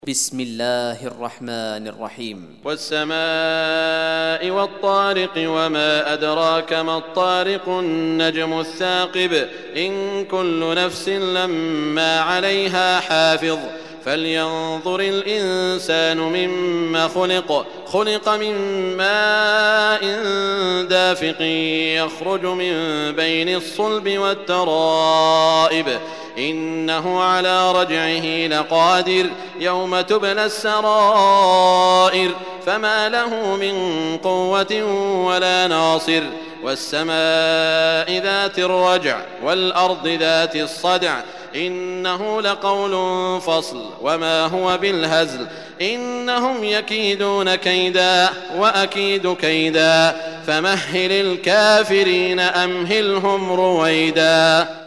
بسم الله الرحمن الرحيم. والسماء والطارق وما أدراك ما الطارق النجم الثاقب إن كل نفس لما عليها حافظ فلينظر الإنسان مما خلق من ماء دافق يخرج من بين الصلب والترائب إنه على رجعه لقادر يوم تبلى السرائر فما له من قوة ولا ناصر والسماء ذات الرجع والأرض ذات الصدع إنه لقول فصل وما هو بالهزل إنهم يكيدون كيدا وأكيد كيدا فمهل الكافرين أمهلهم رويدا.